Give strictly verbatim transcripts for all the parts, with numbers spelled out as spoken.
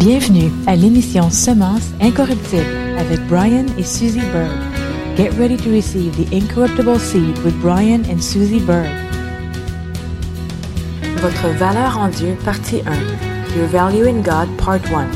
Bienvenue à l'émission Semences incorruptibles avec Brian et Susie Bird. Get ready to receive the incorruptible seed with Brian and Susie Bird. Votre valeur en Dieu, partie un. Your value in God, part one.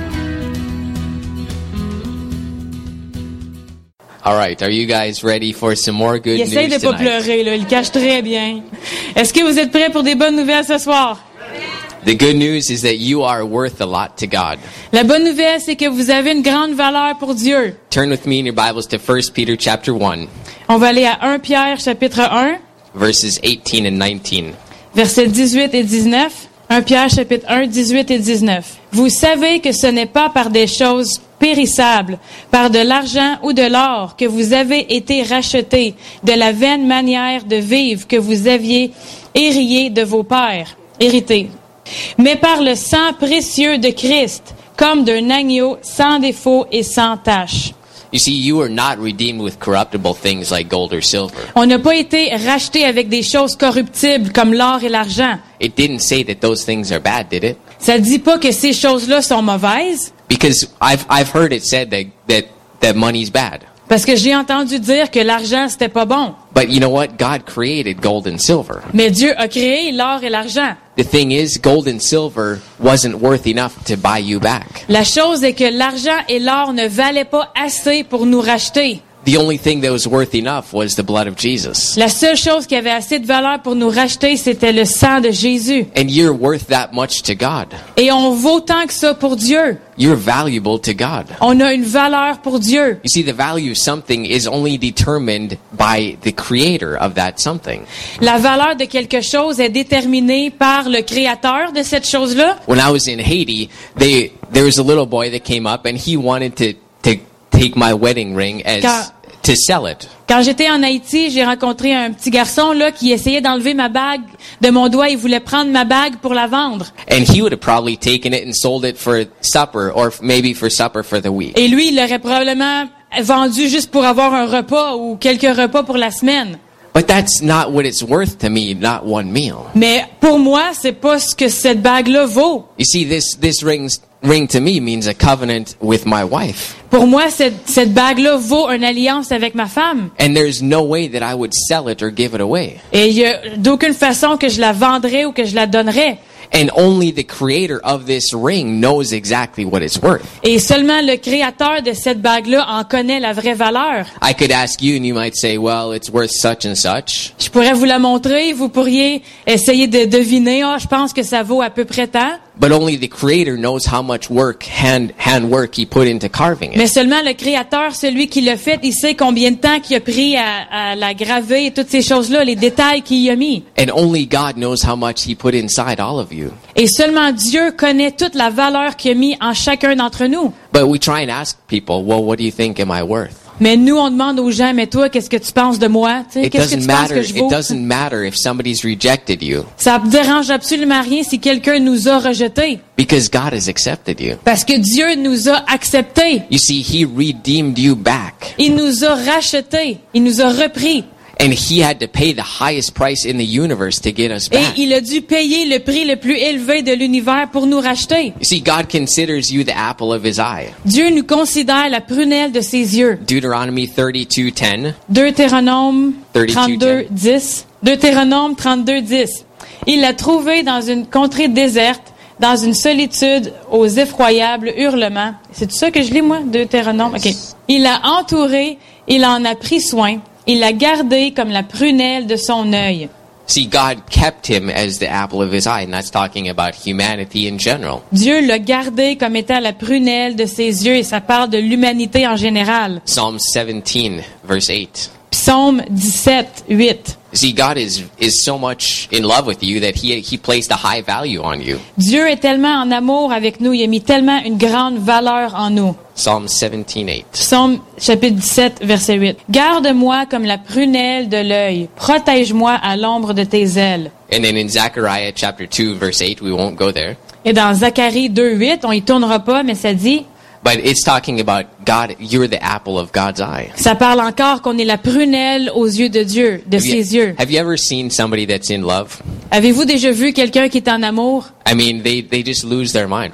All right, are you guys ready for some more good il news essaie de pas tonight? pleurer, là. Il cache très bien. Est-ce que vous êtes prêts pour des bonnes nouvelles ce soir? The good news is that you are worth a lot to God. La bonne nouvelle, c'est que vous avez une grande valeur pour Dieu. Turn with me in your Bibles to First Peter chapter one, On va aller à Premier Pierre, chapitre un, verses eighteen and nineteen. versets dix-huit et dix-neuf. Premier Pierre, chapitre un, dix-huit et dix-neuf. Vous savez que ce n'est pas par des choses périssables, par de l'argent ou de l'or que vous avez été rachetés de la vaine manière de vivre que vous aviez hérité de vos pères, hérité. Mais par le sang précieux de Christ, comme d'un agneau sans défaut et sans tache. You see, you were not redeemed with corruptible things like gold or silver. On n'a pas été racheté avec des choses corruptibles comme l'or et l'argent. It didn't say that those things are bad, did it? Ça dit pas que ces choses-là sont mauvaises, Because I've I've heard it said that that that money's bad. parce que j'ai entendu dire que l'argent c'était pas bon. But you know what? God created gold and silver. Mais Dieu a créé l'or et l'argent. The thing is, gold and silver wasn't worth enough to buy you back. La chose est que l'argent et l'or ne valaient pas assez pour nous racheter. The only thing that was worth enough was the blood of Jesus. La seule chose qui avait assez de valeur pour nous racheter, c'était le sang de Jésus. And you're worth that much to God. Et on vaut tant que ça pour Dieu. You're valuable to God. On a une valeur pour Dieu. You see, the value of something is only determined by the creator of that something. La valeur de quelque chose est déterminée par le créateur de cette chose-là. When I was in Haiti, they there was a little boy that came up and he wanted to to take my wedding ring as Quand- to sell it. Quand j'étais en Haïti, j'ai rencontré un petit garçon là qui essayait d'enlever ma bague de mon doigt. Il voulait prendre ma bague pour la vendre. And he would have probably taken it and sold it for supper or f- maybe for supper for the week. Et lui, il l'aurait probablement vendu juste pour avoir un repas ou quelques repas pour la semaine. But that's not what it's worth to me, not one meal. Mais pour moi, c'est pas ce que cette bague-là vaut. You see, this this rings ring to me means a covenant with my wife. Pour moi, cette, cette bague-là vaut une alliance avec ma femme. And there's no way that I would sell it or give it away. Et il y a d'aucune façon que je la vendrais ou que je la donnerais. And only the creator of this ring knows exactly what it's worth. Et seulement le créateur de cette bague-là en connaît la vraie valeur. I could ask you and you might say, well, it's worth such and such. Je pourrais vous la montrer, vous pourriez essayer de deviner, ah, je pense que ça vaut à peu près tant. But only the creator knows how much work, hand, hand work he put into carving Mais it. seulement le créateur, celui qui l'a fait, il sait combien de temps qu'il a pris à, à la graver et toutes ces choses-là, les détails qu'il y a mis. And only God knows how much he put inside all of you. Et seulement Dieu connaît toute la valeur qu'il a mis en chacun d'entre nous. But we try and ask people, well, what do you think am I worth? Mais nous, on demande aux gens, mais toi, qu'est-ce que tu penses de moi? Tu sais, It qu'est-ce que doesn't tu penses matter. que je It vaux? doesn't matter if somebody's rejected you Ça ne dérange absolument rien si quelqu'un nous a rejetés. because God has accepted you. Parce que Dieu nous a acceptés. You see, he redeemed you back. Il nous a rachetés. Il nous a repris. And he had to pay the highest price in the universe to get us Et back. il a dû payer le prix le plus élevé de l'univers pour nous racheter. You see, God considers you the apple of his eye. Dieu nous considère la prunelle de ses yeux. Deuteronomy thirty-two ten. Deutéronome trente-deux, trente-deux dix. Deutéronome trente-deux dix. Il l'a trouvé dans une contrée déserte, dans une solitude aux effroyables hurlements. C'est tout ça que je lis, moi? Deutéronome. OK. Il l'a entouré, il en a pris soin. Il l'a gardé comme la prunelle de son œil. See, God kept him as the apple of his eye, and that's talking about humanity in general. Dieu l'a gardé comme étant la prunelle de ses yeux et ça parle de l'humanité en général. Psalm seventeen, verse eight. Psaume dix-sept huit. See, God is is so much in love with you that he he placed a high value on you. Dieu est tellement en amour avec nous, il a mis tellement une grande valeur en nous. Psalm seventeen eight. Psaume chapitre dix-sept verset huit. Garde-moi comme la prunelle de l'œil, protège-moi à l'ombre de tes ailes. And then in Zechariah chapter two, verse eight, we won't go there. Et dans Zacharie deux huit, on y tournera pas, mais ça dit, But it's talking about God, you're the apple of God's eye. ça parle encore qu'on est la prunelle aux yeux de Dieu, de Have you, ses yeux. have you ever seen somebody that's in love? Avez-vous déjà vu quelqu'un qui est en amour? I mean, they, they just lose their mind, right?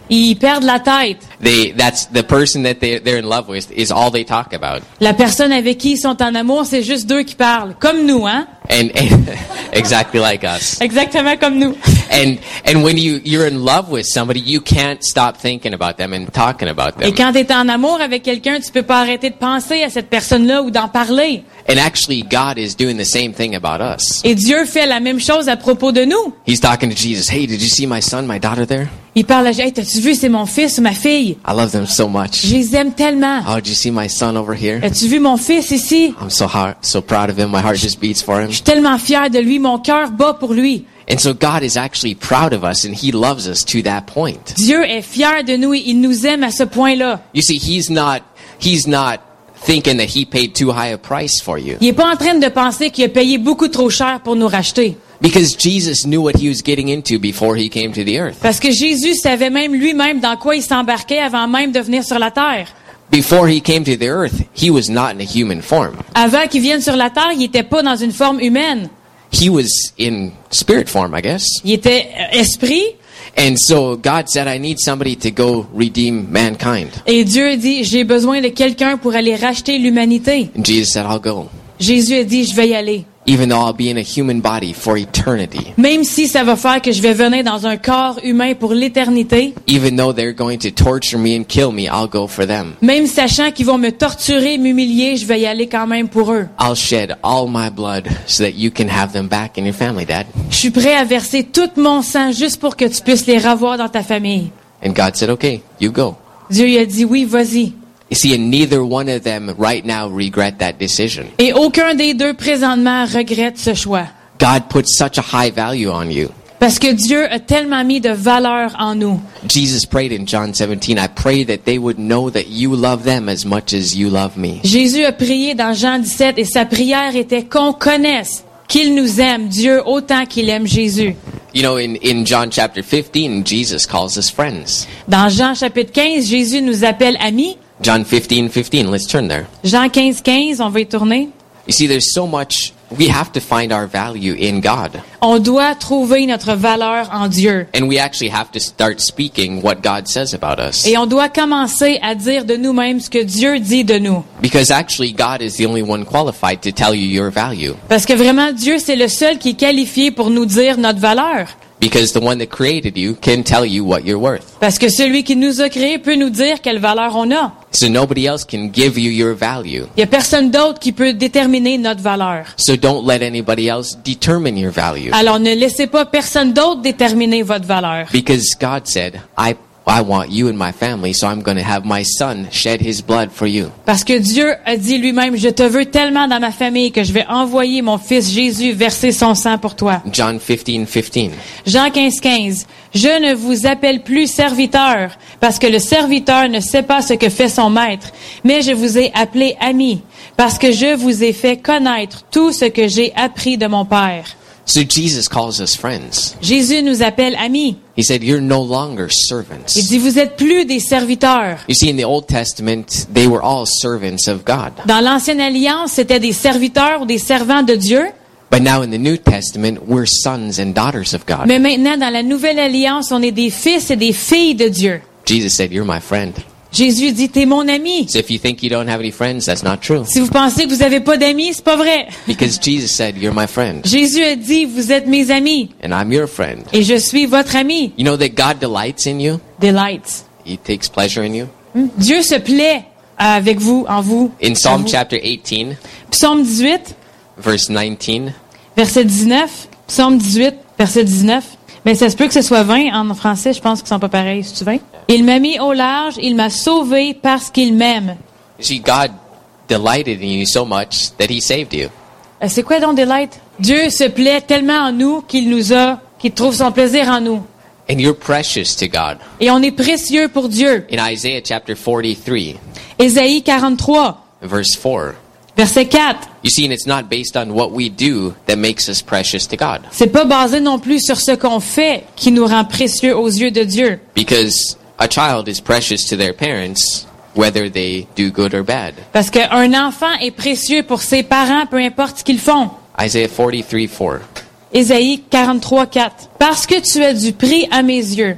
Ils perdent la tête. They, that's the person that they, they're in love with is all they talk about. La personne avec qui ils sont en amour, c'est juste d'eux qui parlent. Comme nous, hein? And, and exactly like us. Exactement comme nous. And, and when you, you're in love with somebody, you can't stop thinking about them and talking about Et them. quand tu es en amour avec quelqu'un, tu peux pas arrêter de penser à cette personne-là ou d'en parler. And actually, God is doing the same thing about us. Et Dieu fait la même chose à propos de nous. He's talking to Jesus. Hey, did you see my son, my daughter there? Il parle à Jésus. Hey, t'as-tu vu, c'est mon fils ou ma fille? I love them so much. Je les aime tellement. Oh, did you see my son over here? As-tu vu mon fils ici? I'm so heart, so proud of him. My heart just beats for him. Je suis tellement fière de lui. Mon cœur bat pour lui. And so God is actually proud of us, and He loves us to that point. Dieu est fier de nous et il nous aime à ce point-là. You see, He's not, He's not thinking that He paid too high a price for you. Il est pas en train de penser qu'il a payé beaucoup trop cher pour nous racheter. Because Jesus knew what He was getting into before He came to the earth. Parce que Jésus savait même lui-même dans quoi il s'embarquait avant même de venir sur la terre. Before He came to the earth, He was not in a human form. Avant qu'il vienne sur la terre, il était pas dans une forme humaine. He was in spirit form, I guess. Il était euh, esprit. And so God said, I need somebody to go redeem mankind. Et Dieu dit, j'ai besoin de quelqu'un pour aller racheter l'humanité. And Jesus said, I'll go. Jésus a dit, je vais y aller. Even though I'll be in a human body for eternity. Même si ça va faire que je vais venir dans un corps humain pour l'éternité. Even though they're going to torture me and kill me, I'll go for them. Même sachant qu'ils vont me torturer, m'humilier, je vais y aller quand même pour eux. I'll shed all my blood so that you can have them back in your family, Dad. Je suis prêt à verser tout mon sang juste pour que tu puisses les revoir dans ta famille. And God said, okay, you go. Dieu lui a dit, oui, vas-y. You see, and neither one of them right now regret that decision. Et aucun des deux présentement regrette ce choix. God puts such a high value on you. Parce que Dieu a tellement mis de valeur en nous. Jesus prayed in John seventeen, I pray that they would know that you love them as much as you love me. Jésus a prié dans Jean dix-sept et sa prière était qu'on connaisse qu'il nous aime, Dieu, autant qu'il aime Jésus. You know, in, in John chapter fifteen, Jesus calls us friends. Dans Jean chapitre quinze, Jésus nous appelle amis. John fifteen fifteen, let's turn there. Jean quinze quinze, on va y tourner. You see, there's so much, we have to find our value in God. On doit trouver notre valeur en Dieu. And we actually have to start speaking what God says about us. Et on doit commencer à dire de nous-mêmes ce que Dieu dit de nous. Because actually, God is the only one qualified to tell you your value. Parce que vraiment, Dieu, c'est le seul qui est qualifié pour nous dire notre valeur. Because the one that created you can tell you what you're worth. Parce que celui qui nous a créés peut nous dire quelle valeur on a. So nobody else can give you your value. Il y a personne d'autre qui peut déterminer notre valeur. So don't let anybody else determine your value. Alors ne laissez pas personne d'autre déterminer votre valeur. Because God said, I I want you in my family, so I'm going to have my son shed his blood for you. Parce que Dieu a dit lui-même, je te veux tellement dans ma famille que je vais envoyer mon fils Jésus verser son sang pour toi. John fifteen fifteen. Jean quinze quinze. Je ne vous appelle plus serviteur, parce que le serviteur ne sait pas ce que fait son maître, mais je vous ai appelé ami, parce que je vous ai fait connaître tout ce que j'ai appris de mon Père. So Jesus calls us friends. Jésus nous appelle amis. He said, you're no longer Il servants. dit, vous êtes plus des serviteurs. You see, in the Old Testament, they were all servants of God. Dans l'Ancienne Alliance, c'était des serviteurs ou des servants de Dieu. But now in the New Testament, we're sons and daughters of God. Mais maintenant, dans la Nouvelle Alliance, on est des fils et des filles de Dieu. Jesus said, you're my friend. Jésus dit, t'es mon ami. So if you think you don't have any friends, that's not true. Si vous pensez que vous n'avez pas d'amis, c'est pas vrai. Because Jesus said, you're my friend. Jésus a dit, vous êtes mes amis. And I'm your friend. Et je suis votre ami. You know that God delights in you? Delights. He takes pleasure in you? Hmm? Dieu se plaît avec vous, en vous. In en Psalm vous. chapter eighteen, Psaume dix-huit, verse nineteen, verset dix-neuf. Psaume dix-huit, verset dix-neuf. Mais ça se peut que ce soit vingt. En français, je pense qu'ils sont pas pareils. C'est-tu vingt? Il m'a mis au large, il m'a sauvé parce qu'il m'aime. you see, God delighted in you so much that He saved you. Euh, C'est quoi donc delight? Dieu se plaît tellement en nous qu'il nous a, qu'il trouve son plaisir en nous. And you're precious to God. Et on est précieux pour Dieu. In Isaiah chapter forty-three, Ésaïe quarante-trois, verse four, verset quatre. you see, and it's not based on what we do that makes us precious to God. C'est pas basé non plus sur ce qu'on fait qui nous rend précieux aux yeux de Dieu. Because a child is precious to their parents, whether they do good or bad. Parce qu'un enfant est précieux pour ses parents, peu importe ce qu'ils font. Isaiah forty-three four. Ésaïe quarante-trois, quatre. Parce que tu as du prix à mes yeux,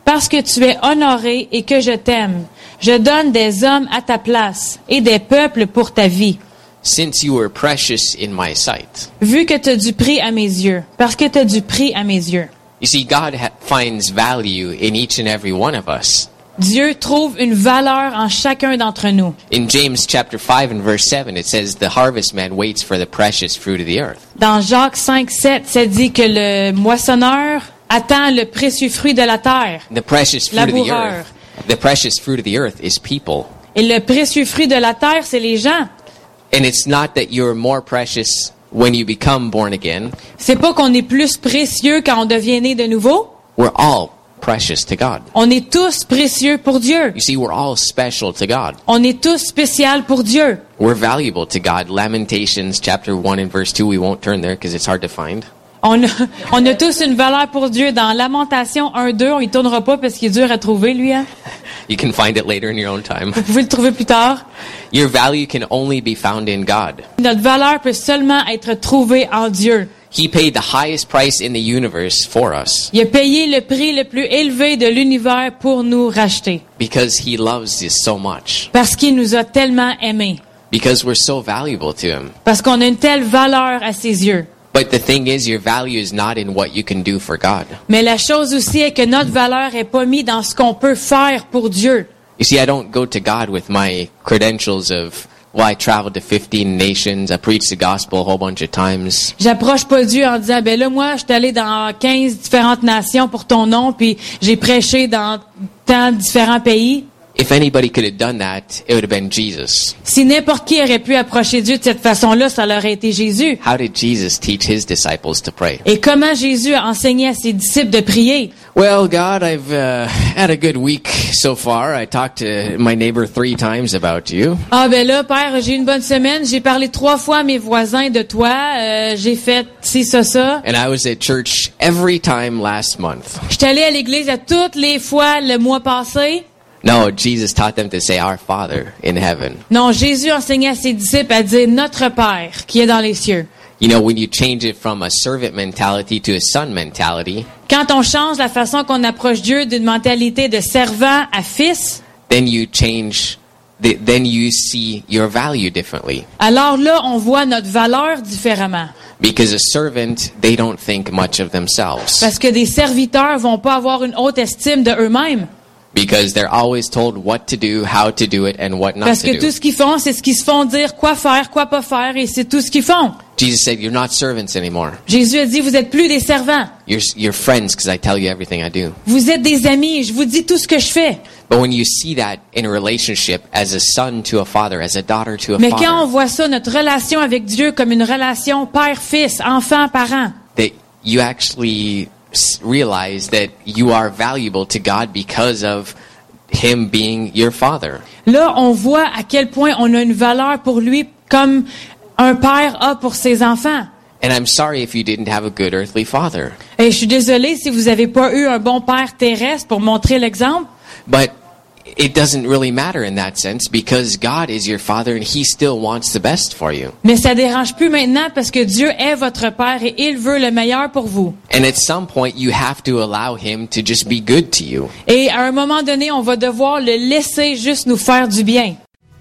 Parce que tu es honoré et que je t'aime, je donne des hommes à ta place et des peuples pour ta vie. Since you were precious in my sight. Vu que tu as du prix à mes yeux, parce que tu as du prix à mes yeux. You see, God ha- finds value in each and every one of us. Dieu trouve une valeur en chacun d'entre nous. In James chapter five and verse seven, it says, the harvest man waits for the precious fruit of the earth. Dans Jacques cinq sept, ça dit que le moissonneur attend le précieux fruit de la terre. The precious fruit of the Laboureur. earth. The precious fruit of the earth is people. Et le précieux fruit de la terre, c'est les gens. And it's not that you're more precious when you become born again. C'est pas qu'on est plus précieux quand on devient né de nouveau. We're all precious to God. On est tous précieux pour Dieu. You see, we're all special to God. On est tous spécial pour Dieu. We're valuable to God. Lamentations chapter one and verse two, we won't turn there because it's hard to find. On a, on a tous une valeur pour Dieu. Dans Lamentation un deux, on y tournera pas parce qu'il est dur à trouver, lui. Hein? You can find it later in your own time. Vous pouvez le trouver plus tard. Your value can only be found in God. Notre valeur peut seulement être trouvée en Dieu. He paid the highest price in the universe for us Il a payé le prix le plus élevé de l'univers pour nous racheter. because he loves us so much. Parce qu'il nous a tellement aimés. Because we're so valuable to him. Parce qu'on a une telle valeur à ses yeux. But the thing is, your value is not in what you can do for God. Mais la chose aussi est que notre valeur est pas mise dans ce qu'on peut faire pour Dieu. You see, I don't go to God with my credentials of, well, I traveled to fifteen nations, I preached the gospel a whole bunch of times. J'approche pas Dieu en disant, ben là, moi, je suis allé dans quinze différentes nations pour ton nom, puis j'ai prêché dans tant de différents pays. If anybody could have done that, it would have been Jesus. Si n'importe qui aurait pu approcher Dieu de cette façon-là, ça aurait été Jésus. How did Jesus teach his disciples to pray? Et comment Jésus a enseigné à ses disciples de prier? Well, God, I've uh, had a good week so far. I talked to my neighbor three times about you. Ah ben là, Père, j'ai eu une bonne semaine. J'ai parlé trois fois à mes voisins de toi. Euh, j'ai fait ci, ça, ça. And I was at church every time last month. J'étais allé à l'église à toutes les fois le mois passé. No, Jesus taught them to say, Our Father in heaven. Non, Jésus enseignait à ses disciples à dire Notre Père qui est dans les cieux. You know, when you change it from a servant mentality to a son mentality, Quand on change la façon qu'on approche Dieu d'une mentalité de servant à fils, then you change, the, then you see your value differently. alors là, on voit notre valeur différemment. Because a servant, they don't think much of themselves. Parce que des serviteurs vont pas avoir une haute estime de eux-mêmes. Because they're always told what to do, how to do it, and what not Parce to que do. tout ce qu'ils font, c'est ce qu'ils se font dire, quoi faire, quoi pas faire, et c'est tout ce qu'ils font. Jesus said, You're not servants anymore. Jésus a dit, vous êtes plus des servants. You're, you're friends because I tell you everything I do. Vous êtes des amis, je vous dis tout ce que je fais. But when you see that in a relationship as a son to a father, as a daughter to a Mais quand on father, voit ça, notre relation avec Dieu comme une relation père-fils, enfant-parent, that you actually s- realize that you are valuable to God because of Him being your father. là, on voit à quel point on a une valeur pour lui comme un père a pour ses enfants. And I'm sorry if you didn't have a good earthly father. Et je suis désolée si vous n'avez pas eu un bon père terrestre pour montrer l'exemple. But it doesn't really matter in that sense because God is your father and He still wants the best for you. Mais ça dérange plus maintenant parce que Dieu est votre père et il veut le meilleur pour vous. And at some point, you have to allow Him to just be good to you. Et à un moment donné, on va devoir le laisser juste nous faire du bien.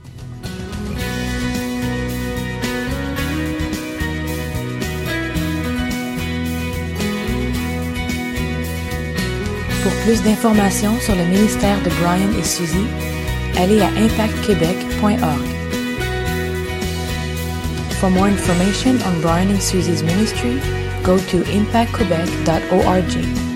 Pour plus d'informations sur le ministère de Brian et Suzy, allez à impact québec point org. For more information on Brian and Suzy's ministry, go to impact quebec dot org.